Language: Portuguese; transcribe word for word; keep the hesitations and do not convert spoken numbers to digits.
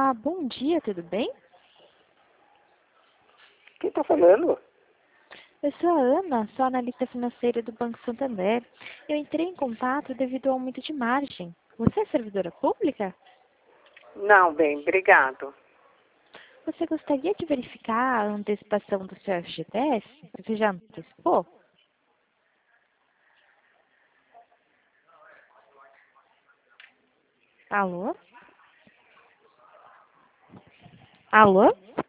Olá, bom dia, tudo bem? Quem está falando? Eu sou a Ana, sou analista financeira do Banco Santander. Eu entrei em contato devido ao aumento de margem. Você é servidora pública? Não, bem, obrigado. Você gostaria de verificar a antecipação do seu F G T S? Você já antecipou? Alô? Alô?